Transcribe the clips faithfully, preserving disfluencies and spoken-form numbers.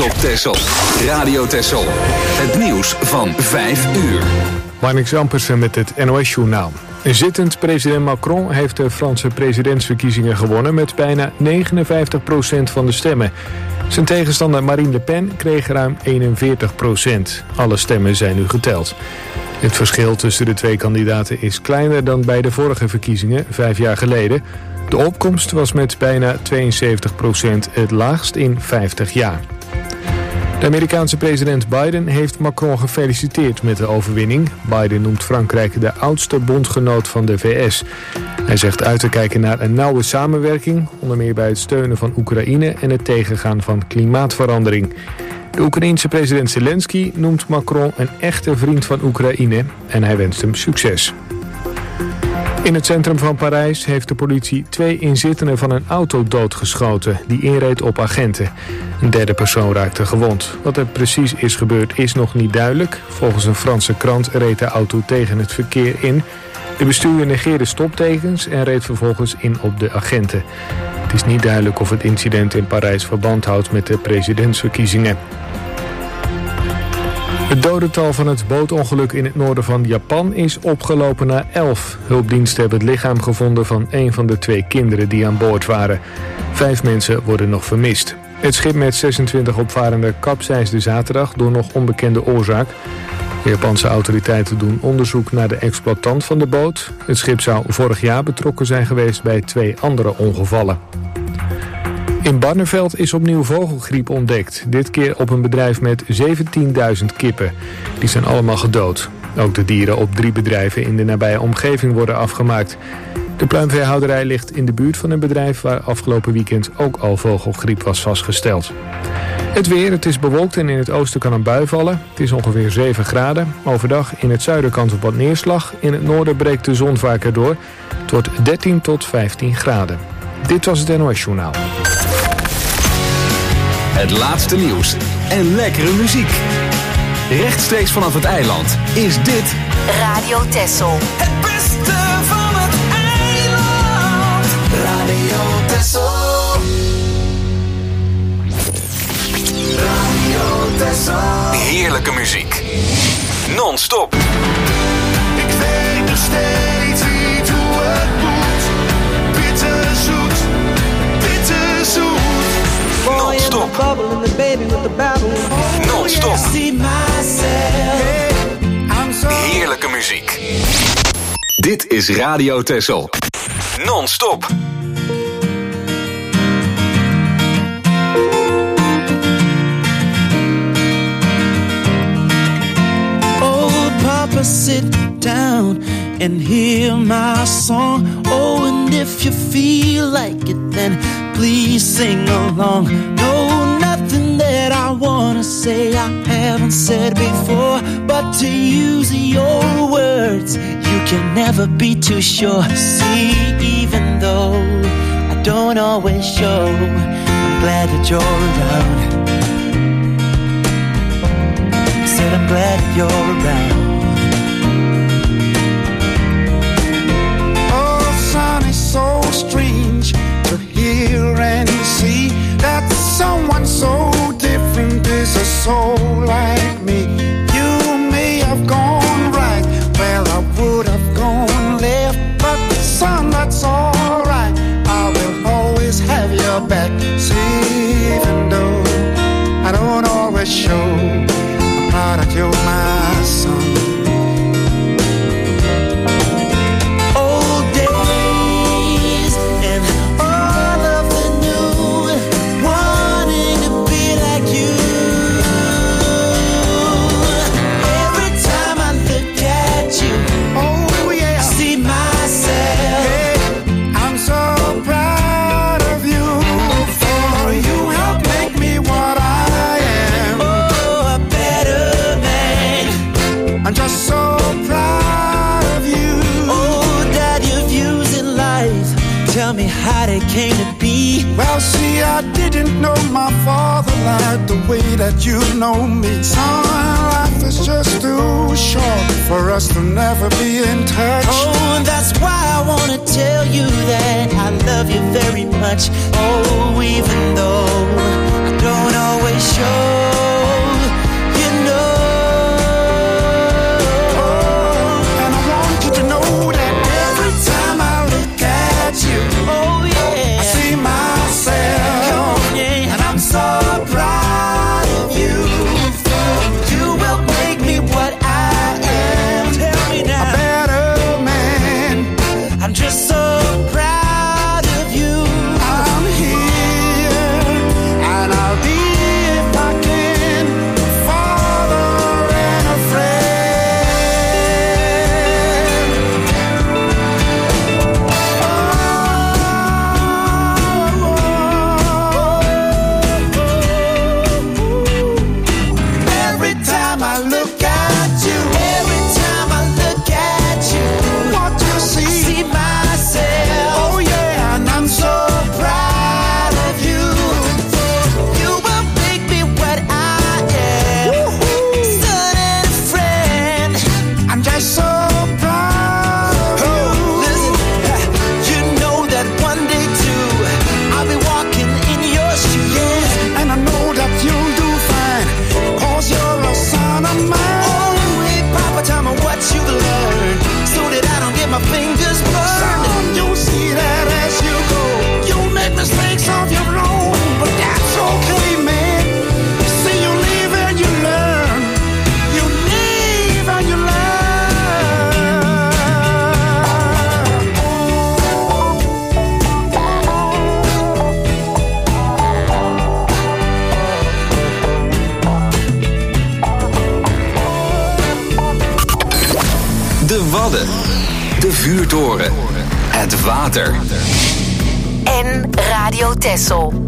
op Texel. Radio Texel. Het nieuws van vijf uur. Marnix Ampersen met het N O S-journaal. Zittend president Macron heeft de Franse presidentsverkiezingen gewonnen met bijna negenenvijftig procent van de stemmen. Zijn tegenstander Marine Le Pen kreeg ruim eenenveertig procent. Alle stemmen zijn nu geteld. Het verschil tussen de twee kandidaten is kleiner dan bij de vorige verkiezingen, vijf jaar geleden. De opkomst was met bijna tweeënzeventig procent het laagst in vijftig jaar. De Amerikaanse president Biden heeft Macron gefeliciteerd met de overwinning. Biden noemt Frankrijk de oudste bondgenoot van de V S. Hij zegt uit te kijken naar een nauwe samenwerking, onder meer bij het steunen van Oekraïne en het tegengaan van klimaatverandering. De Oekraïense president Zelensky noemt Macron een echte vriend van Oekraïne en hij wenst hem succes. In het centrum van Parijs heeft de politie twee inzittenden van een auto doodgeschoten die inreed op agenten. Een derde persoon raakte gewond. Wat er precies is gebeurd is nog niet duidelijk. Volgens een Franse krant reed de auto tegen het verkeer in. De bestuurder negeerde stoptekens en reed vervolgens in op de agenten. Het is niet duidelijk of het incident in Parijs verband houdt met de presidentsverkiezingen. Het dodental van het bootongeluk in het noorden van Japan is opgelopen naar elf. Hulpdiensten hebben het lichaam gevonden van een van de twee kinderen die aan boord waren. Vijf mensen worden nog vermist. Het schip met zesentwintig opvarenden kapseisde zaterdag door nog onbekende oorzaak. De Japanse autoriteiten doen onderzoek naar de exploitant van de boot. Het schip zou vorig jaar betrokken zijn geweest bij twee andere ongevallen. In Barneveld is opnieuw vogelgriep ontdekt. Dit keer op een bedrijf met zeventienduizend kippen. Die zijn allemaal gedood. Ook de dieren op drie bedrijven in de nabije omgeving worden afgemaakt. De pluimveehouderij ligt in de buurt van een bedrijf waar afgelopen weekend ook al vogelgriep was vastgesteld. Het weer, het is bewolkt en in het oosten kan een bui vallen. Het is ongeveer zeven graden. Overdag in het zuiden kans op wat neerslag. In het noorden breekt de zon vaker door. Het wordt dertien tot vijftien graden. Dit was het N O S-journaal. Het laatste nieuws en lekkere muziek. Rechtstreeks vanaf het eiland is dit Radio Texel. Het beste van het eiland. Radio Texel. Radio Texel. heerlijke muziek. Non-stop. Ik weet nog steeds niet hoe het moet. Bitterzoet, bitterzoet. Non-stop. Non-stop. Heerlijke muziek. Dit is Radio Texel. Non-stop. Old Papa, sit down and hear my song. Oh, and if you feel like it, then please sing along. No, nothing that I wanna say I haven't said before, but to use your words, you can never be too sure. See, even though I don't always show, I'm glad that you're around. Said I'm glad that you're around. Oh, son, it's so strange to hear and see that someone so different is a soul like me. You may have gone right where I would have gone left, but son, that's alright. I will always have your back. See, even though I don't always show, I'm proud that you're my son. How they came to be. Well, see, I didn't know my father like the way that you know me. Son, life is just too short for us to never be in touch. Oh, and that's why I wanna tell you that I love you very much. Oh, even though I don't always show De vuurtoren. Het water. En Radio Texel.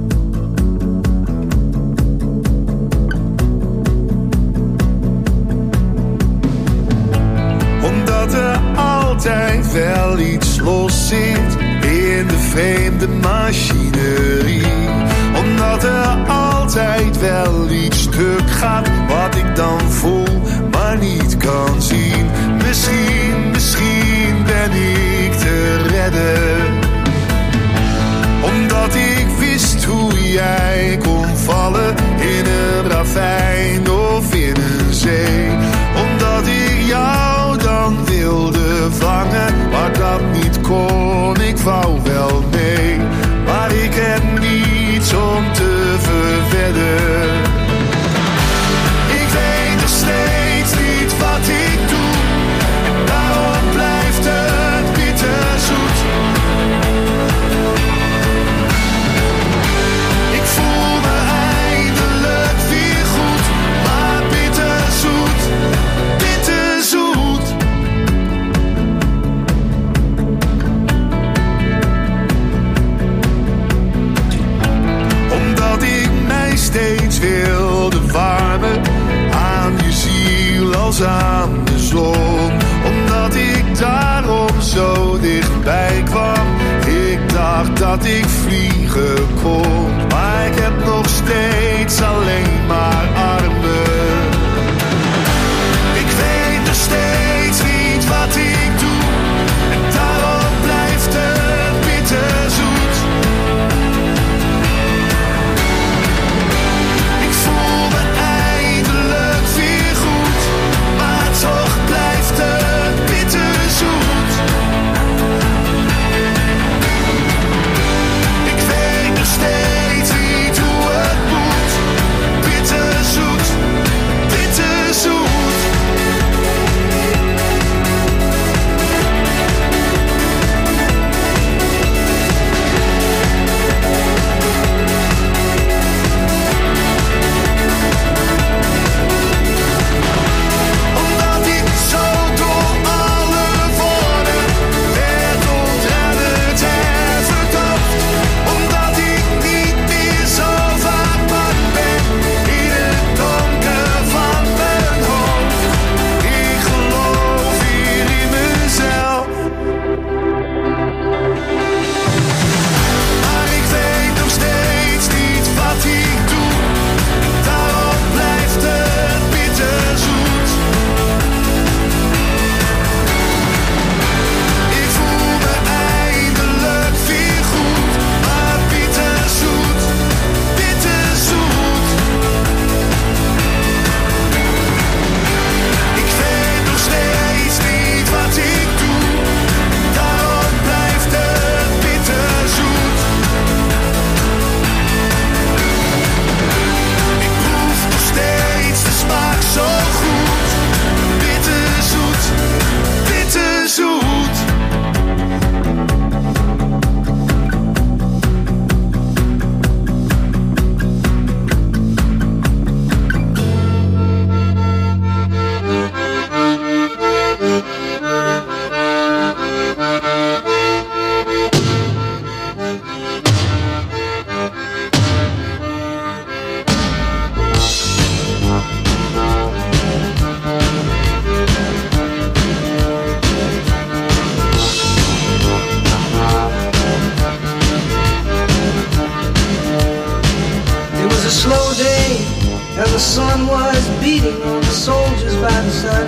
Omdat er altijd wel iets los zit in de vreemde machinerie. Omdat er altijd wel iets stuk gaat wat ik dan voel, maar niet kan zien. Misschien, misschien ben ik te redden. Omdat ik wist hoe jij kon vallen in een ravijn of in een zee. Omdat ik jou dan wilde vangen, maar dat niet kon. Ik wou wel mee, maar ik heb niets om te verwedden. Ik weet nog steeds niet wat ik doe, en daarom blijft het bitterzoet. Ik voel me eindelijk weer goed, maar bitterzoet, bitterzoet. Omdat ik mij steeds wilde warmen aan je ziel als aan de zon. Omdat ik daarom zo dichtbij kwam. Ik dacht dat ik vliegen kon, maar ik heb nog steeds alleen maar armen. Ik weet nog steeds niet wat ik doe, en daarom blijft het bitterzoet. Ik voel me eindelijk weer goed, maar toch blijft het bitterzoet. Ik weet nog steeds niet hoe het moet, bitterzoet.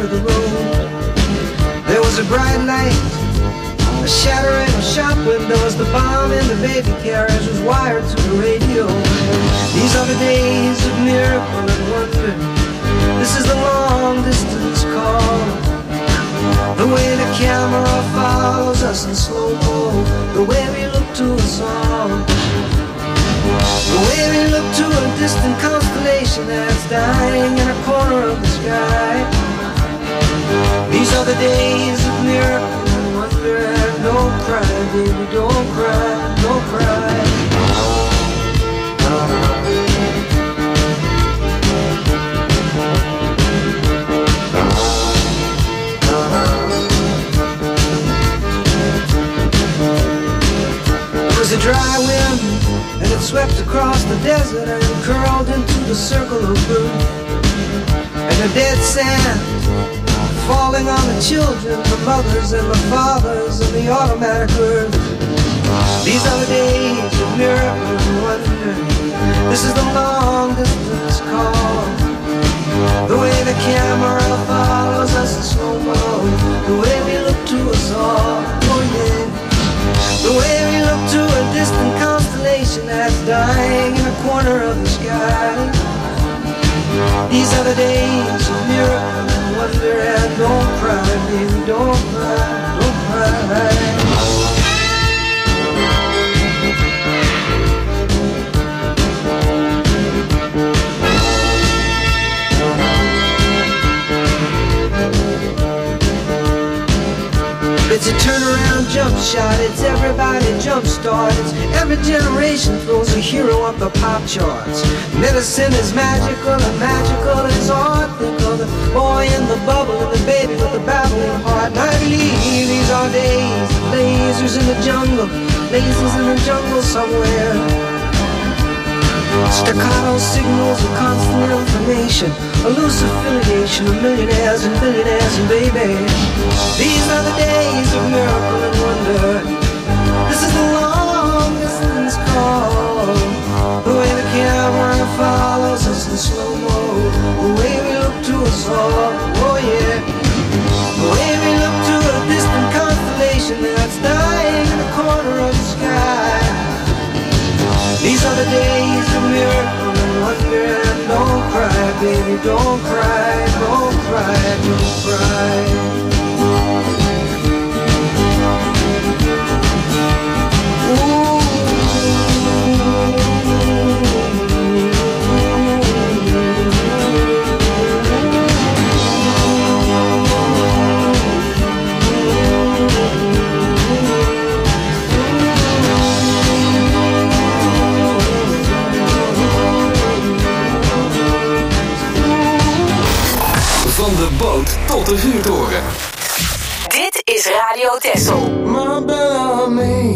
of the road. There was a bright light, a shattering of shop windows. The bomb in the baby carriage was wired to the radio. These are the days of miracle and wonder. This is the long distance call. The way the camera follows us in slow-mo, the way we look to us all, the way we look to a distant constellation that's dying in a corner of the sky. These are the days of miracle and wonder. And don't cry, baby, don't cry, don't cry. There was a dry wind, and it swept across the desert and curled into the circle of blue. And the dead sand falling on the children, the mothers and the fathers and the automatic earth. These are the days of miracle and wonder. This is the long distance call. The way the camera follows us in slow-mo, the way we look to us all, oh yeah. The way we look to a distant constellation that's dying in a corner of the sky. These are the days of miracle and wonder. And don't cry, baby, don't cry, don't cry. It's a turnaround jump shot, it's everybody jump start. It's every generation throws a hero up the pop charts. Medicine is magical and magical is art. Think of the boy in the bubble and the baby with the babbling heart. And I believe these are days, lasers in the jungle, lasers in the jungle somewhere. Staccato signals of constant information, a loose affiliation of millionaires and billionaires and baby. These are the days of miracle and wonder. This is the long distance call. The way the camera follows us in slow-mo, the way we look to us all, oh yeah. The way we look to a distant constellation that's dying in the corner of the sky. These are the days of miracle and wonder. And don't cry, baby, don't cry, don't cry, don't cry. Van de boot tot de vuurtoren. Dit is Radio Texel. My Bellamy,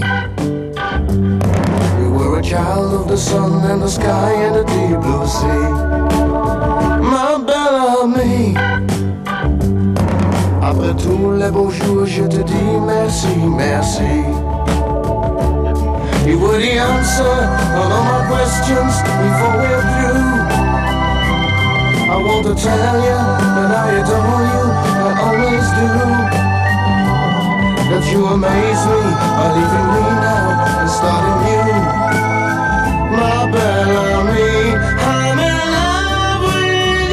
you were a child of the sun and the sky and the deep blue sea. My Bellamy, après tous les beaux jours, je te dis merci, merci. You were the answer on all my questions before we're through. I want to tell you that I adore you, I always do. That you amaze me by leaving me now and starting new. My Bellamy, I'm in love with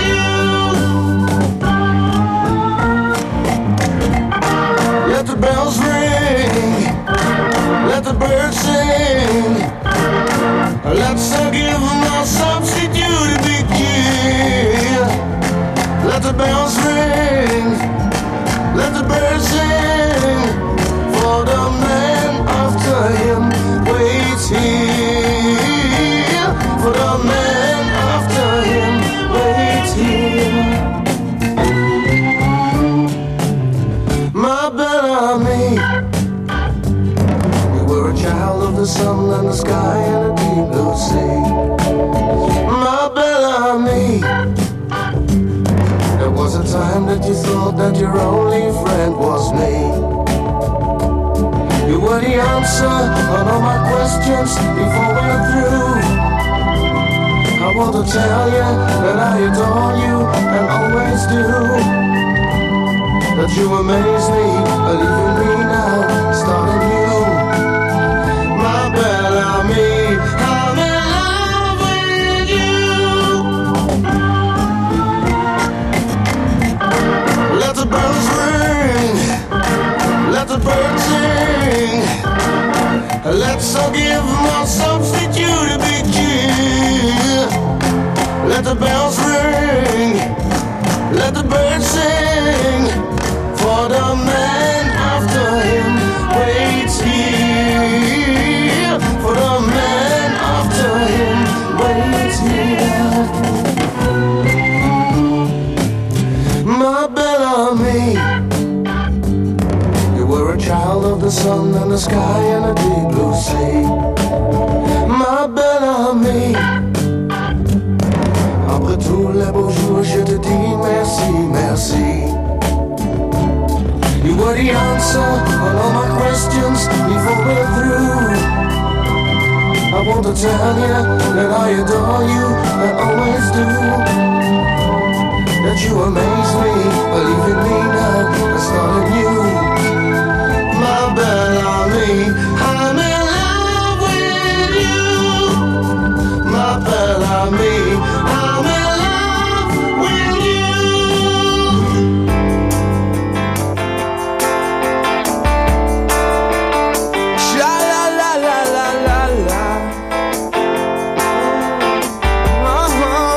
you. Let the bells ring, let the birds sing. Let's give my substitute a big cheer. Let the bells ring, let the birds sing. For the man after him waits here. For the man after him waits here. My Bellamy, you were a child of the sun and the sky and the deep blue sea. My Bellamy, there was a time that you thought that your only friend was me. You were the answer on all my questions before we're through. I want to tell you that I adore you and always do. that you amaze me, leaving me now, starting new. My Bellamy, I'm in love with you. Let the bells ring, let the birds sing. Let's all give my substitute a big cheer. Let the bells ring, let the birds sing. For the man after him waits here. For the man after him waits here. My Bellamy, you were a child of the sun and the sky and the deep blue sea. Ma Bellamy, après tous les beaux jours, je te dis merci, merci. You were the answer on all my questions before we're through. I want to tell you that I adore you, I always do. That you amaze me, believe in me now, I started new. My Bellamy, I'm in love with you. My Bellamy, I'm in love with you. Sha la la la la la la. Uh-huh.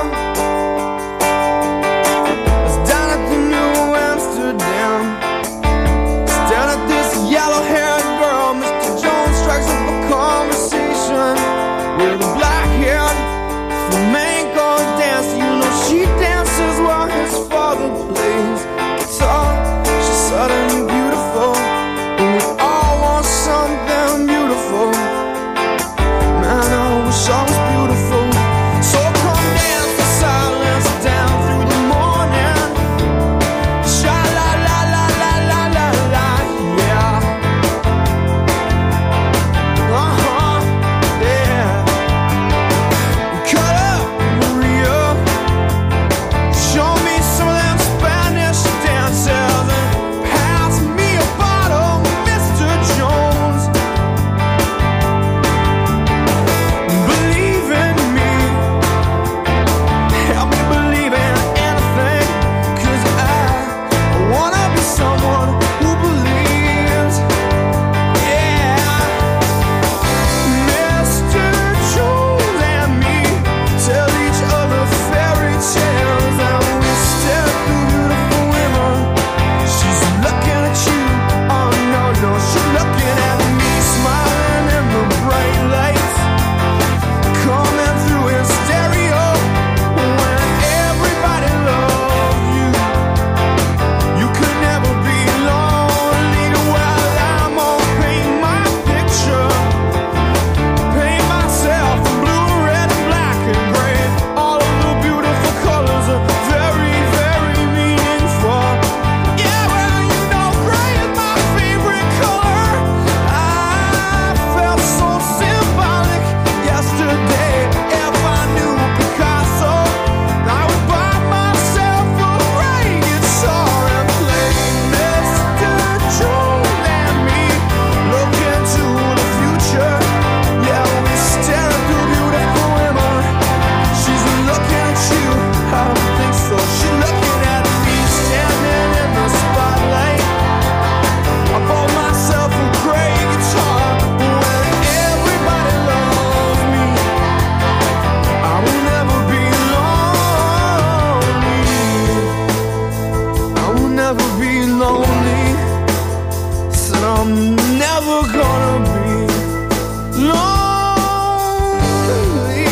I was down at the New Amsterdam. Down at this yellow-haired girl, Mister Jones strikes up a conversation with a black-haired flamenco dancer. You know she dances while his father plays guitar. She's suddenly beautiful, and we all want something beautiful. Man, I wish I was beautiful. So come dance the silence down through the morning. Sha la la la la la la la, yeah. Uh-huh, yeah. Cut up, Maria. Show me some of them Spanish dances and pass me a bottle, Mister Jones. Believe in me, help me believe in anything, 'cause I wanna be someone who believes. Yeah, Mister Jones and me tell each other fairy tales, and we stare at the beautiful women. She's looking at you, oh no, no, she's looking at me, smiling in the bright lights coming through in stereo. When everybody loves you, you could never be lonely. Well, I'm gonna paint my picture, paint myself in blue, red, and black and gray. All of the beautiful colors are very, very meaningful. Yeah, well, you know gray is my favorite color. I felt so symbolic yesterday. If I knew Picasso, I would buy myself a gray guitar and play Mister Jones and me. Look into the future. Yeah, we stare at the beautiful women. She's looking at you, I don't think so. She's looking at me, standing in the spotlight. I bought myself a gray guitar. When everybody loves me, I will never be lonely. I will never be lonely. Said I'm never gonna be lonely.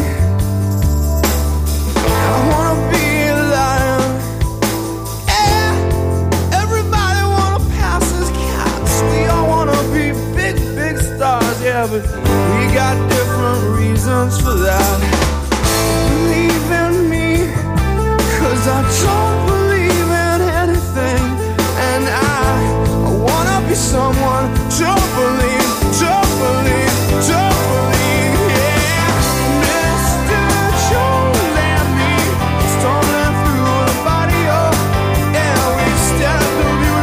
I wanna be alive. Yeah, everybody wanna pass as cats. We all wanna be big, big stars. Yeah, but we got different reasons for that. Believe in me, 'cause I don't believe in anything. And I, I wanna be someone to believe, to believe, to believe. Yeah, Mister Jones and me, stumbling through the body. Oh, yeah, we stare at the beauty.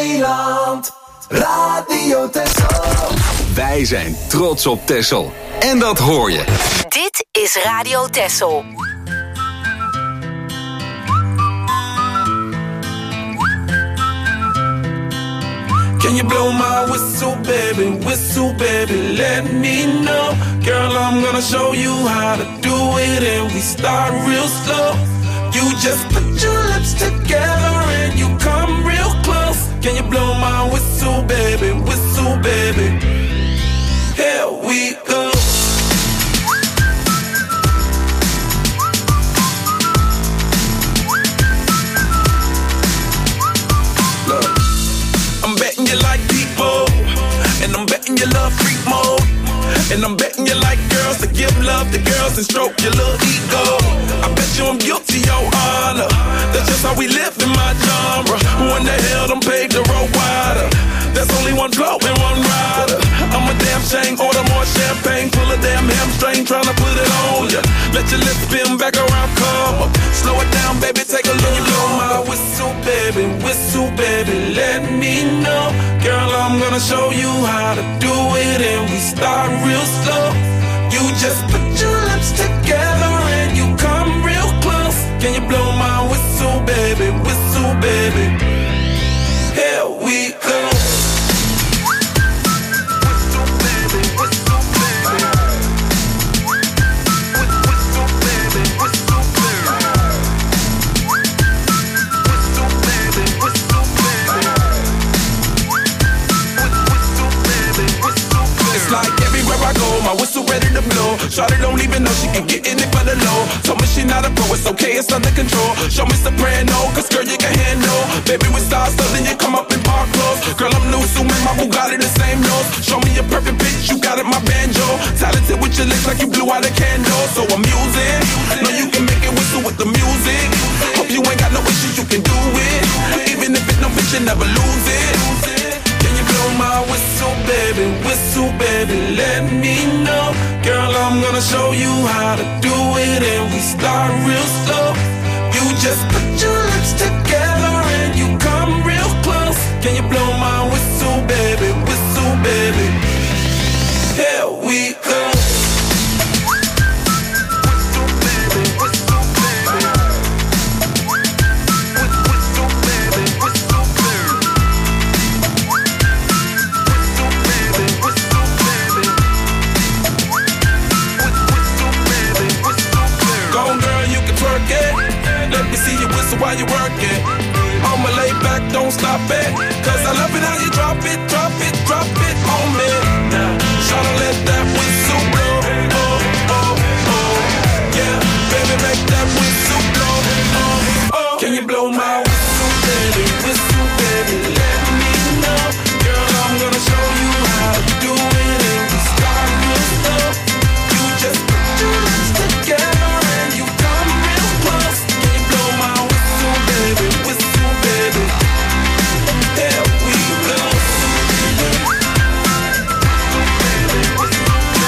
Nederland, Radio Texel. Wij zijn trots op Texel. En dat hoor je. Dit is Radio Texel. Can you blow my whistle, baby, whistle, baby, let me know. Girl, I'm gonna show you how to do it, and we start real slow. You just put your lips together and you come real close. Can you blow my whistle, baby, whistle, baby? Here we go. Look, I'm betting you like people, and I'm betting you love freak mode, and I'm betting you like girls to give love to girls and stroke your little ego. I bet you I'm guilty, your honor. That's just how we live in my genre. Who in the hell done paved the road wider? There's only one blow and one rider. I'm a damn shame, order more champagne, pull a damn hamstring, tryna put it on ya. Let your lips spin back around, come up. Slow it down, baby, take a look. Blow my whistle, baby, whistle, baby, let me know. Girl, I'm gonna show you how to do it, and we start real slow. You just put your lips together and you come real close. Can you blow my whistle, baby, whistle, baby? Here we go. My whistle ready to blow. Shawty don't even know she can get in it for the low. Told me she not a pro, it's okay, it's under control. Show me soprano, cause girl you can handle. Baby with stars, so then you come up in park clothes. Girl I'm new, so in my Bugatti the same nose. Show me a perfect pitch, you got it my banjo. Talented with your lips like you blew out a candle. So I'm using, know you can make it whistle with the music. Hope you ain't got no issues, you can do it. Even if it no bitch, you never lose it. Blow my whistle, baby, whistle, baby, let me know. Girl, I'm gonna show you how to do it, and we start real slow. You just put your lips together and you come real close. Can you blow my whistle, baby, whistle, baby? Here we go. While you working, I'ma lay back, don't stop it. Cause I love it how you drop it, drop it, drop it on me. Now, tryna let that whistle blow. Oh, oh, oh. Yeah, baby, make that whistle blow. Oh, oh. Can you blow my whistle, baby? Whistle, baby, let me know. Girl, I'm gonna show you how to do it, and we start real slow. You just put your lips together and you come real close. Can you blow my whistle, baby, whistle, baby? There we go.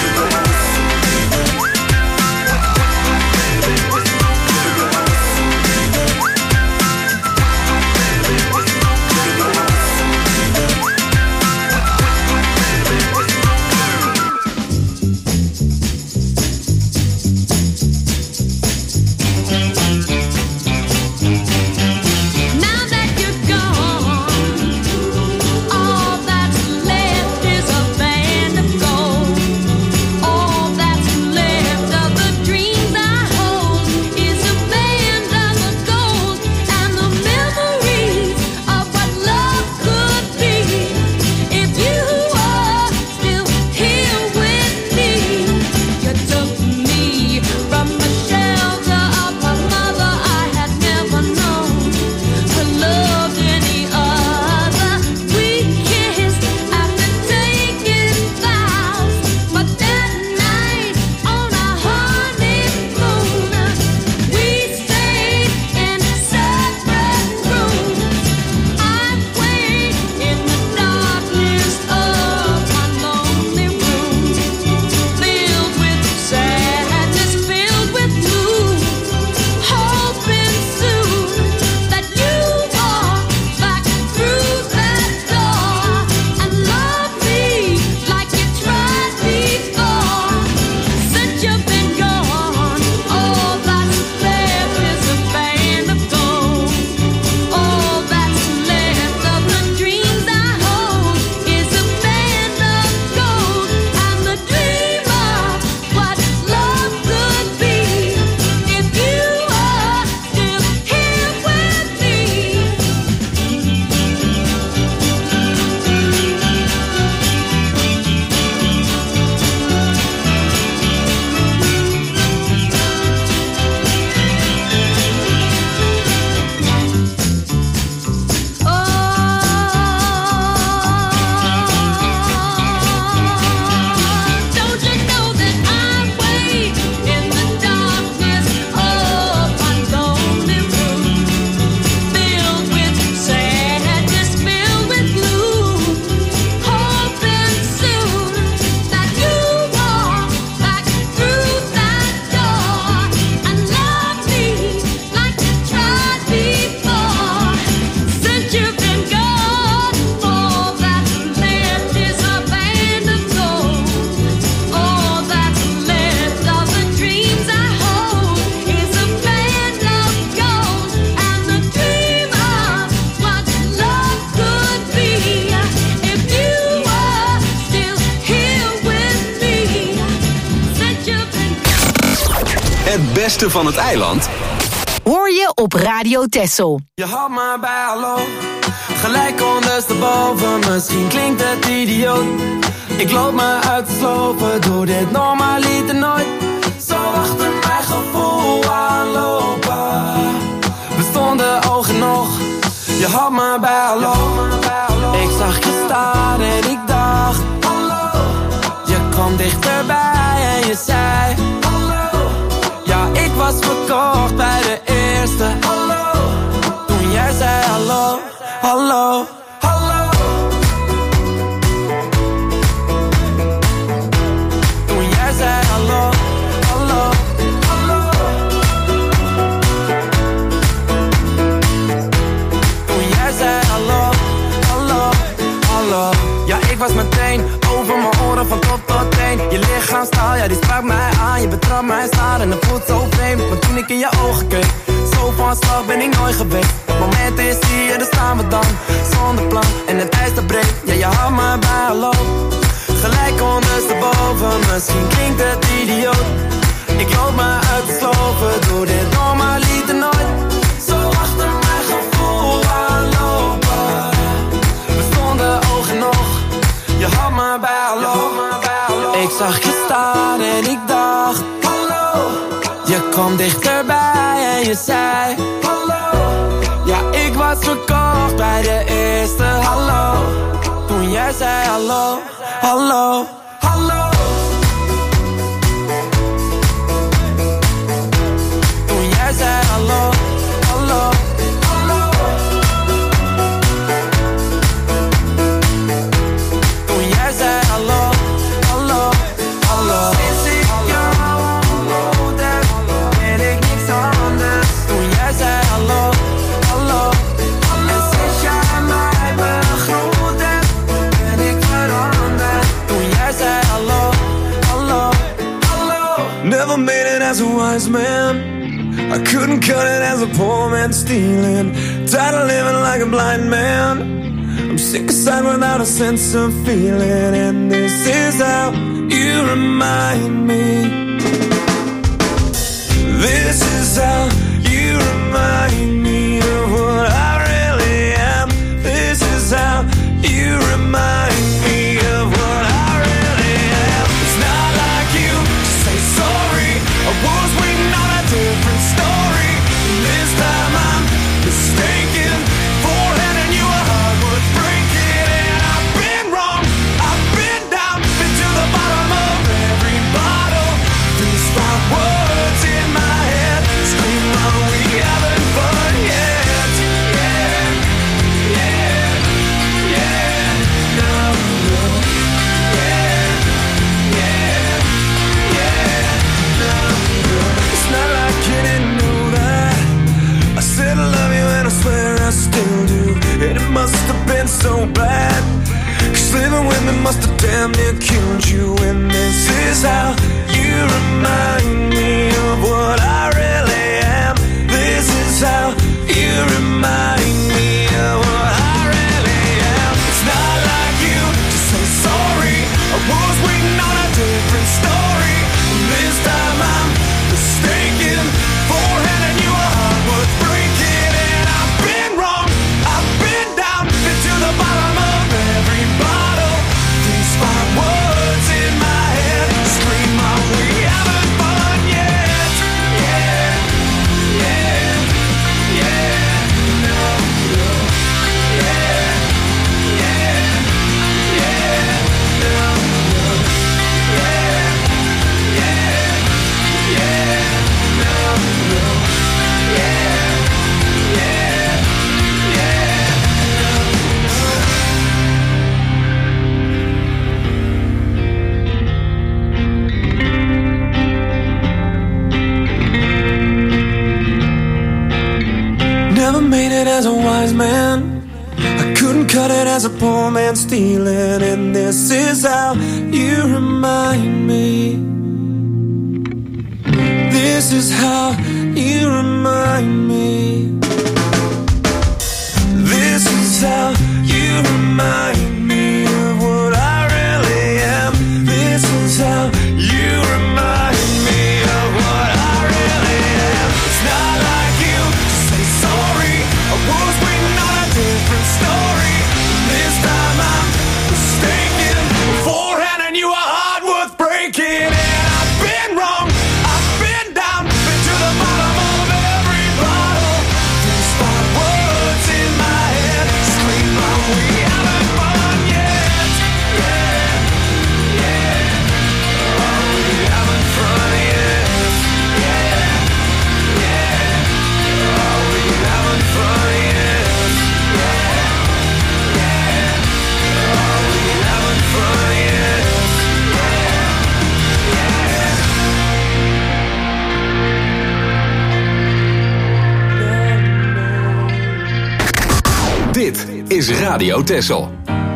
Het beste van het eiland hoor je op Radio Texel. Je had me bij hallo, gelijk ondersteboven. Misschien klinkt het idioot. Ik loop me uit te slopen, doe dit normaliter nooit. Zo achter mijn gevoel aanlopen. We stonden oog in oog, je had me bij hallo. Ik zag je staan en ik dacht hallo. Je kwam dichterbij en je zei hallo. Ja, ik was verkocht bij de eerste hallo. Toen jij zei hallo, hallo, hallo. Toen jij zei hallo, hallo, hallo. Toen jij zei hallo, hallo, hallo. Ja, ik was meteen over mijn oren van top tot teen. Je lichaamstaal, ja die sprak mij aan. Je betrapt mij staan en het voelt zo vreemd. Maar toen ik in je ogen keek, zo van slag ben ik nooit geweest. Het moment is hier, daar staan we dan. Zonder plan en het ijs dat breekt. Ja, je had me bij hallo. Gelijk ondersteboven, misschien klinkt het idioot. Ik loop me uit te slopen, doe dit normaliter nooit. Zo achter mijn gevoel aanlopen. We stonden oog in oog, je had me bij hallo. Ik zag je staan en ik dacht hallo. Je kwam dichterbij en je zei hallo. Ja, ik was verkocht bij de eerste hallo. Toen jij zei hallo, hallo, hallo. Toen jij zei hallo, hallo, hallo. Toen jij zei hallo, hallo, hallo. Sinds ik jou ontmoet heb, weet ik niks anders. Toen jij zei hallo, hallo, hallo. En sinds jij mij begroet hebt, ben ik veranderd. Toen jij zei hallo, hallo, hallo. Never made it as a wise man. I couldn't cut it as a poor man stealing. Tired of living like a blind man. I'm sick aside without a sense of feeling. And this is how you remind me. This is how you remind me of what I really am. This is how you remind me of what I really am. It's not like you to say sorry. I was waiting on a different story. This time I'm mistaken for handing you a heart worth breaking. And I've been wrong, I've been down, been to the bottom of every bottle. These five words in my head scream out we haven't fun yet. Yeah, yeah, yeah, no, no. Yeah, yeah, yeah, no, no. It's not like you didn't know that I said I love you and I swear I still do. And it must have been so bad, 'cause living with me must have damn near killed you. And this is how you remind me of what I really am. This is how you remind me of what I really am. It's not like you to say sorry. I was waiting on a different story. This time I'm mistaken for handing you a heart worth breaking. And I've been wrong, I've been down, been to the bottom of every bottle. These five words in my head scream out we haven't fun yet. Yeah, yeah, yeah, no, no. Yeah, yeah, yeah, no, no. Yeah, yeah, yeah, no, no. Yeah, yeah, yeah, Never made it as a wise man. I couldn't cut it as a poor man stealing. And this is how you remind me. This is how you remind me. This is how you remind me of what I really am. This is how you remind me of what I really am. is Radio Texel.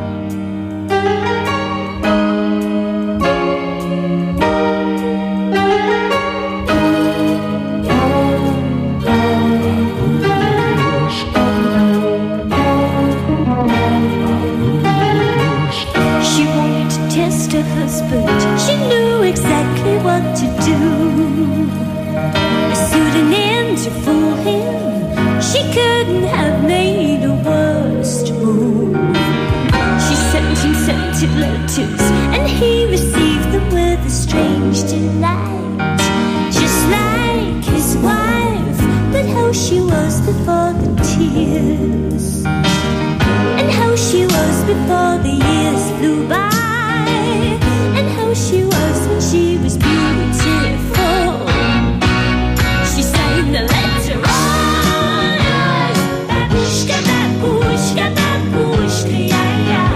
And he received them with a strange delight, just like his wife. But how she was before the tears, and how she was before the years flew by, and how she was when she was beautiful. She sang the letter on, babushka, babushka, babushka, yeah, yeah.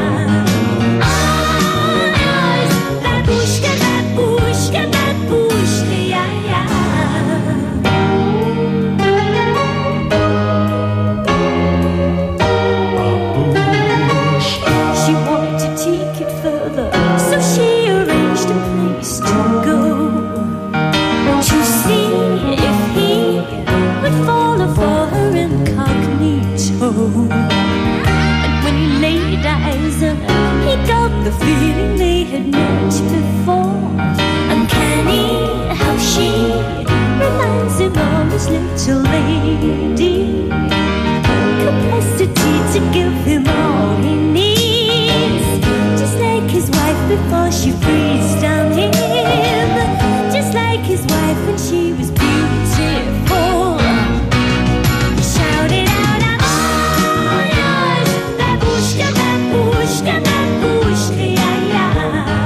And when he laid eyes on her, he got the feeling they had met before. Uncanny how she reminds him of his little lady. Capacity to give him all he needs, just like his wife before she freezed on him, just like his wife when she was beautiful. He shouted out, babushka, babushka, yeah, yeah.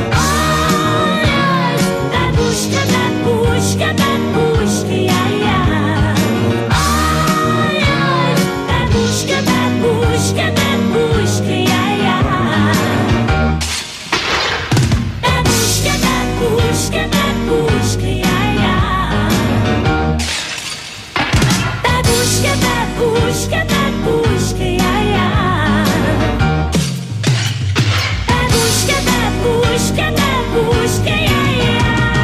Oh, babushka, babushka, babushka, yeah, yeah. Oh, babushka, babushka, babushka, yeah, yeah. Babushka, babushka, babushka, yeah, yeah. Babushka, babushka, babushka, yeah, yeah. Babushka, babushka, babushka, yeah, yeah.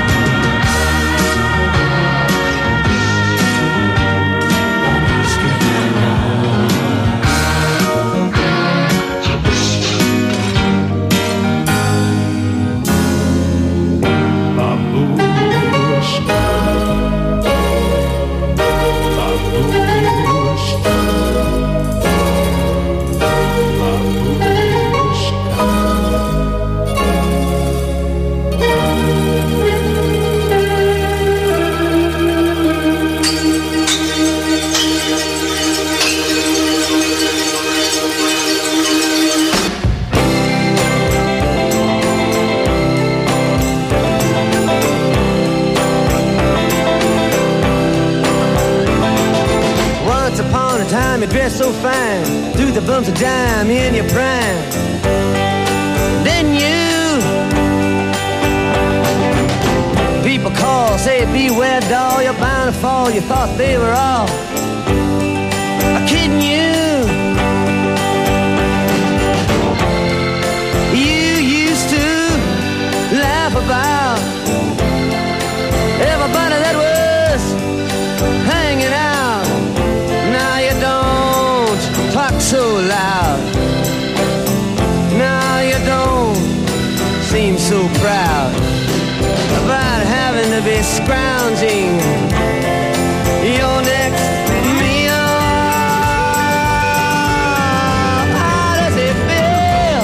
You dress so fine, threw the bumps of dime in your prime. Then you, people call, say beware doll, you're bound to fall. You thought they were all kidding you. You used to laugh about everybody that was hanging out. Now you don't talk so loud. Now you don't seem so proud about having to be scrounging your next meal. How does it feel?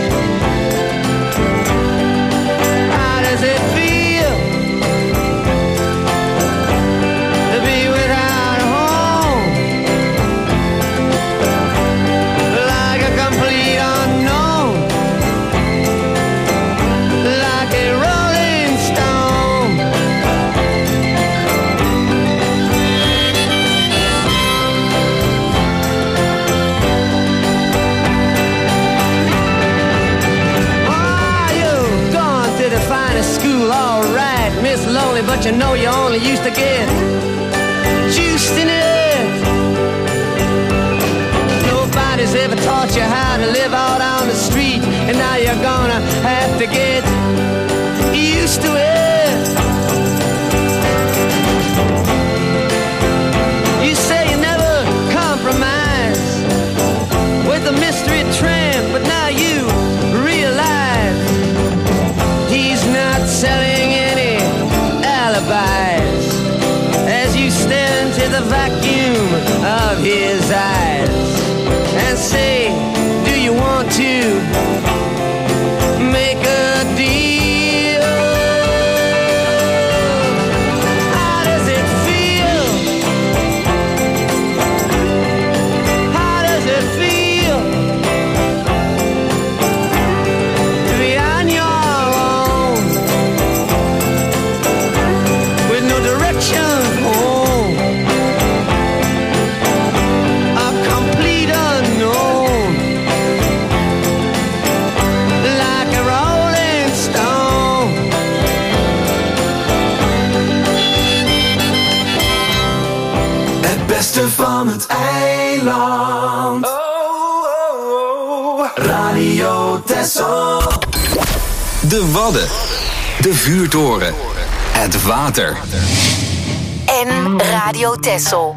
How does it feel to be without a home? Like a complete unknown, like a rolling stone. Oh, you've gone to the finest school, all right, Miss Lonely, but you know you only used to get juiced in it. Nobody Nobody's ever taught you how to live out on the street, and now you're gonna have to get used to it. You say you never compromise with a mystery tramp, but now you realize he's not selling any alibis as you stare into the vacuum of his eyes and say, do you want to make a deal? How does it feel? How does it feel to be on your own with no direction home? A complete unknown, like a rolling stone. Het beste van het eiland. Oh, oh, oh. Radio Texel. De Wadden. De vuurtoren. Het water. En Radio Texel.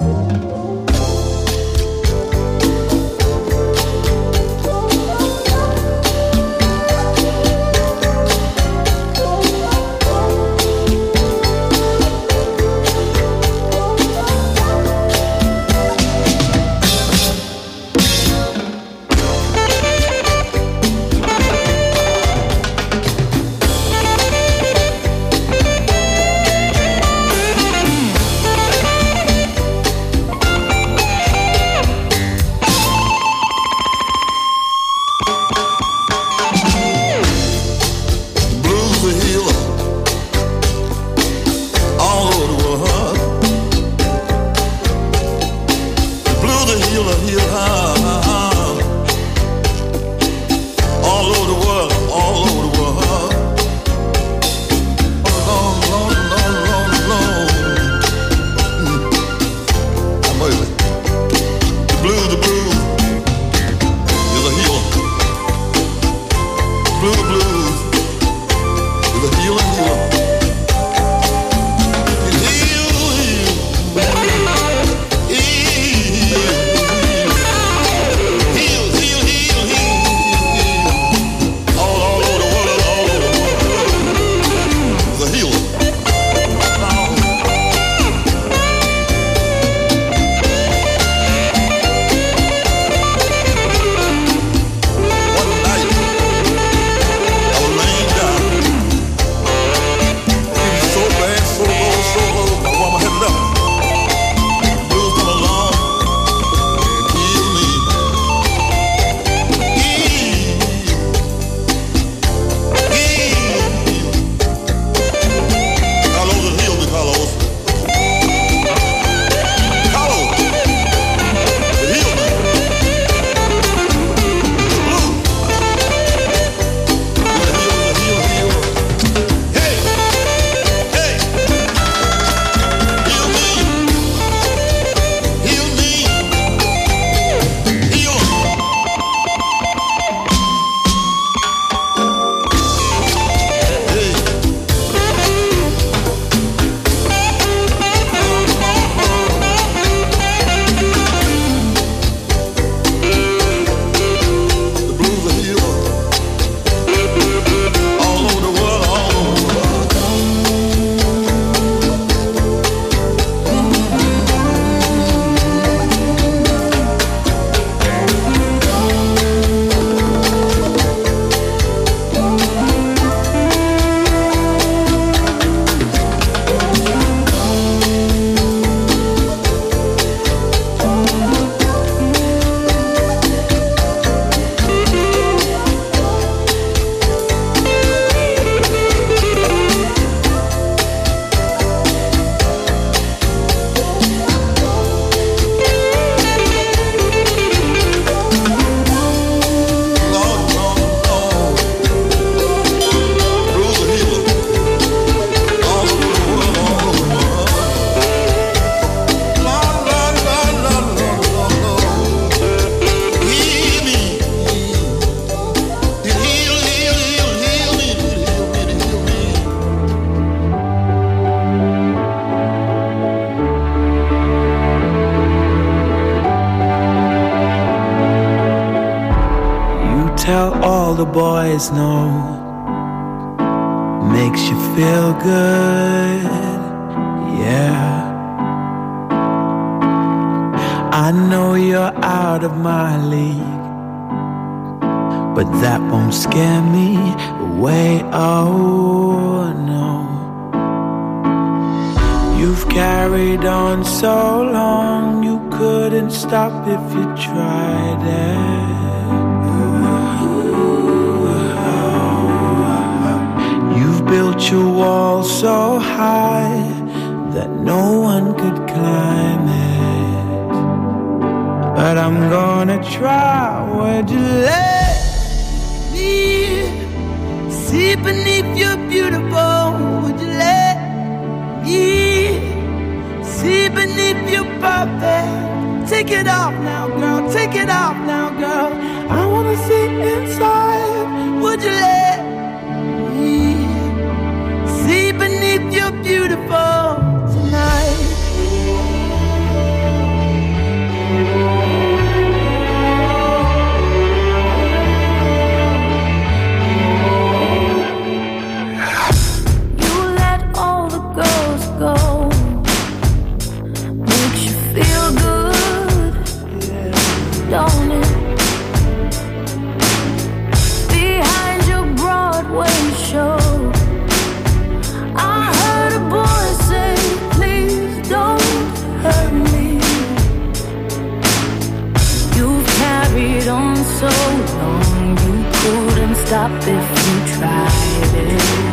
the boys know makes you feel good, yeah. I know you're out of my league, but that won't scare me away, oh no. You've carried on so long, you couldn't stop if you tried it. You've built your wall so high that no one could climb it. But I'm gonna try. Would you let me see beneath your beautiful? Would you let me see beneath your perfect? Take it off now, girl. Take it off now, girl. I wanna see inside. Would you let me see beneath your beautiful tonight? Don't it? Behind your Broadway show, I heard a boy say, please don't hurt me. You've carried on so long, you couldn't stop if you tried it.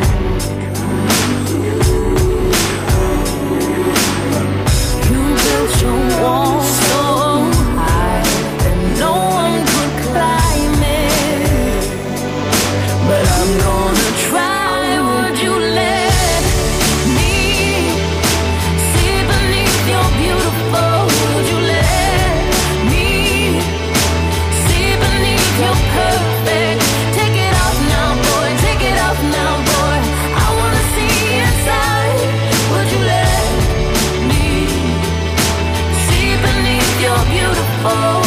You built your wall so no one could climb it, but I'm gonna try. Would you let me see beneath your beautiful? Would you let me see beneath your perfect? Take it off now, boy, take it off now, boy. I wanna see inside. Would you let me see beneath your beautiful?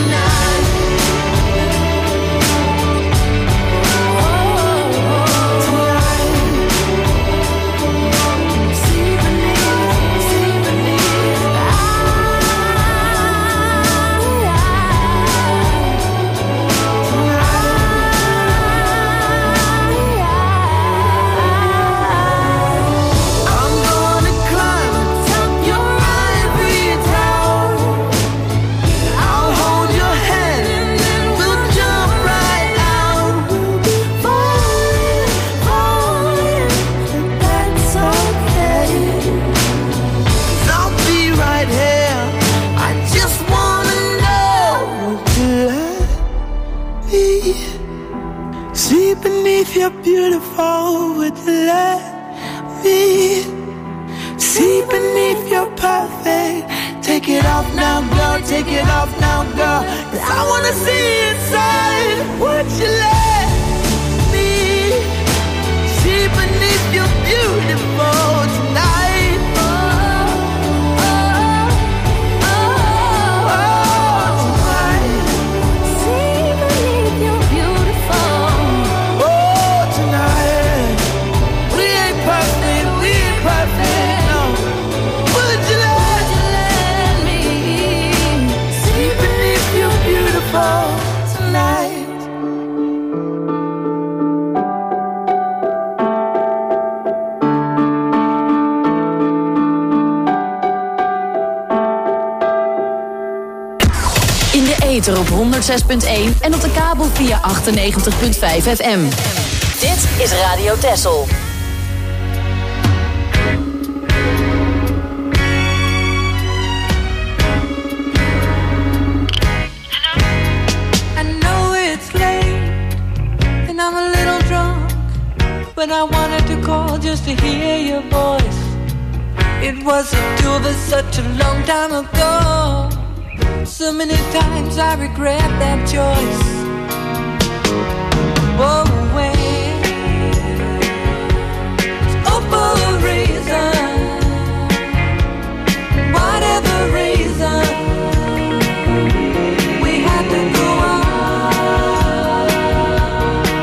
You're beautiful, would you let me see beneath your perfect? Take it off now, girl, take it off now, girl, 'cause I wanna see inside. Would you let me see beneath your beautiful tonight? Oh, oh, oh, oh, tonight. See beneath your beautiful. Tonight. In de ether op honderd zes punt één en op de kabel via achtennegentig punt vijf F M. Dit is Radio Texel. But I wanted to call just to hear your voice. It was a two of us such a long time ago. So many times I regret that choice. Whoa, away. Oh, for a reason, whatever reason, we had to go on.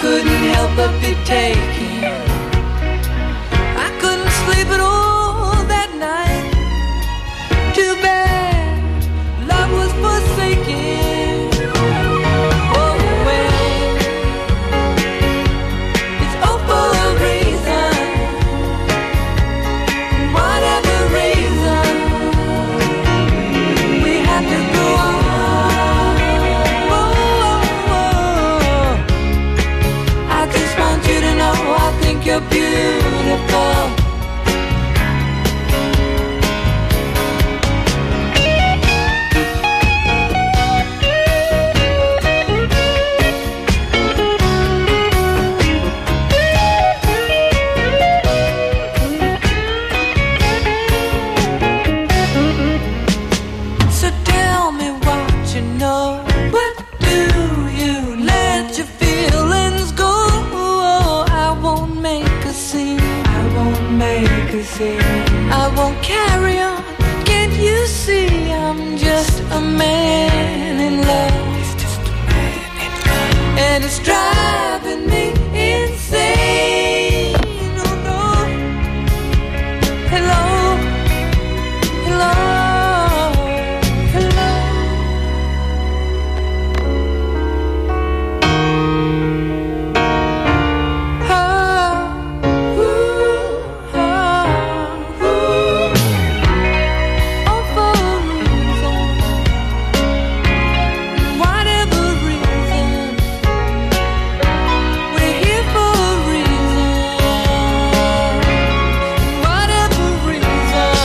couldn't help but be taken. I couldn't sleep at all that night. Too bad love was forsaken. Oh well, it's all for a reason. Whatever reason, we have to go on. Oh, oh, oh. I just want you to know I think you're beautiful. So tell me what you know. What do you let your feelings go? I won't make a scene. I won't make a scene. I won't carry on. Can't you see I'm just a man in love? He's just a man in love. And it's driving me insane. Oh no. Hello. Hello. Hello. Ah, ooh, ah, ooh. All for a reason. Whatever reason, we're here for a reason. Whatever reason.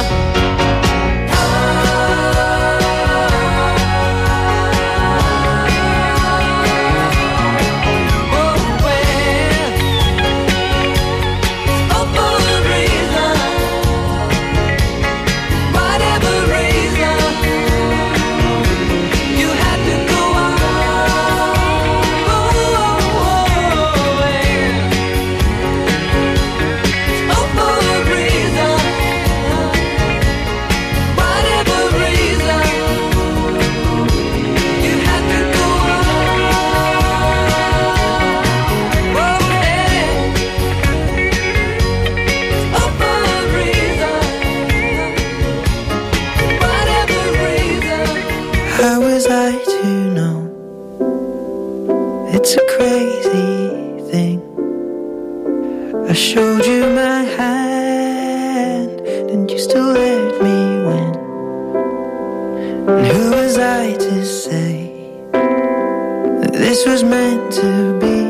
How was I to know? It's a crazy thing. I showed you my hand, and you still let me win. And who was I to say that this was meant to be?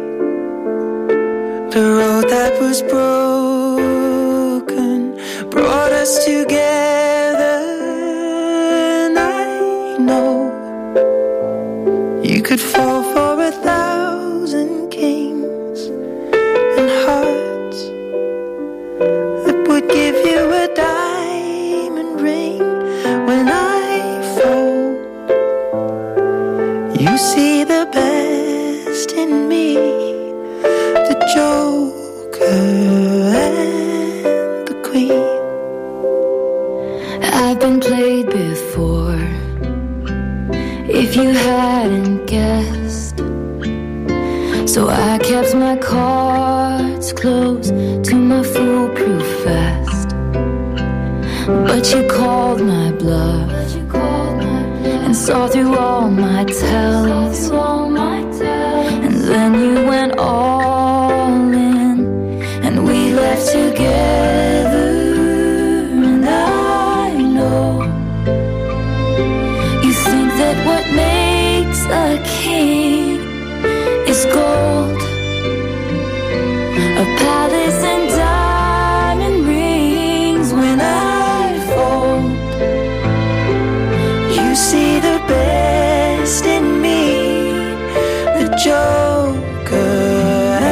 The road that was broken brought us together, and I know you could fall for a thousand kings and hearts that would give you a diamond ring. When I fold, you see the best in me, the Joker and the Queen. I've been played before, if you hadn't guessed. So I kept my cards close to my foolproof vest. But you called my bluff and saw through all my tells. And then you went all in, and we left together. And I know you think that what makes a king is gold, a palace and diamond rings. When I fold, you see the best in me, the Joker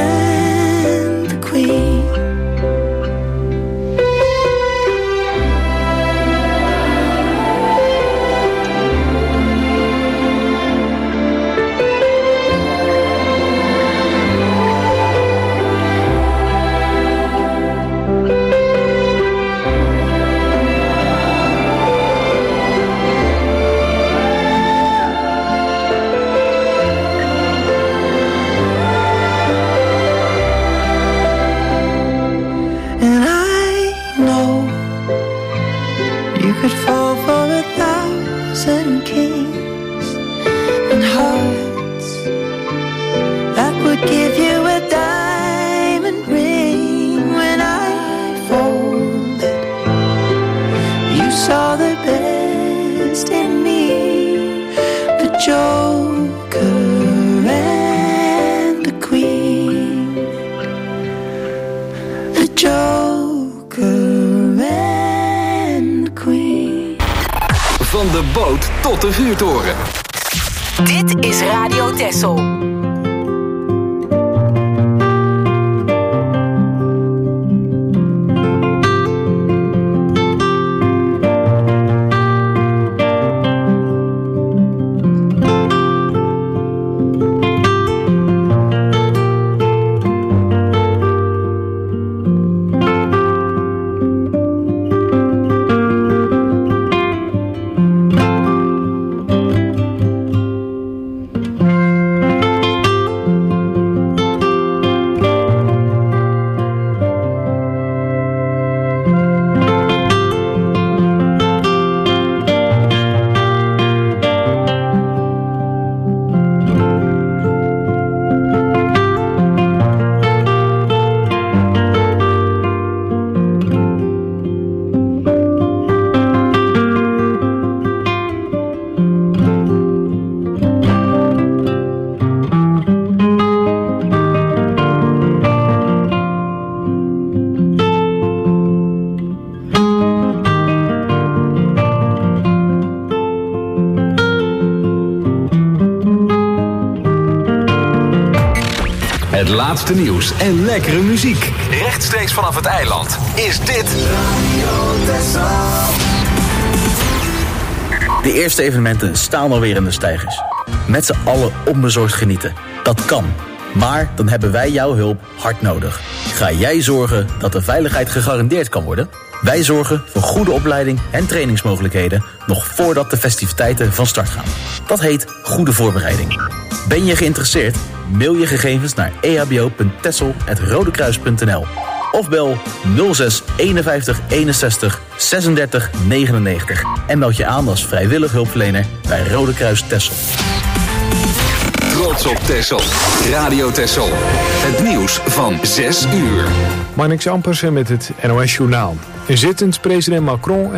give you a diamond ring when I folded. You saw the best in me, the Joker and the Queen. The Joker and the Queen. Van de boot tot de vuurtoren. Dit is Radio Texel. Het laatste nieuws en lekkere muziek. Rechtstreeks vanaf het eiland is dit Radio Texel. De eerste evenementen staan alweer in de steigers. Met z'n allen onbezorgd genieten. Dat kan. Maar dan hebben wij jouw hulp hard nodig. Ga jij zorgen dat de veiligheid gegarandeerd kan worden? Wij zorgen voor goede opleiding en trainingsmogelijkheden nog voordat de festiviteiten van start gaan. Dat heet goede voorbereiding. Ben je geïnteresseerd? Mail je gegevens naar e h b o punt texel apenstaartje rodekruis punt n l of bel nul zes eenenvijftig eenenzestig zesendertig negenennegentig en meld je aan als vrijwillig hulpverlener bij Rode Kruis Texel. Trots op Texel. Radio Texel. Het nieuws van zes uur. Marnix Ampersen met het N O S Journaal. Zittend president Macron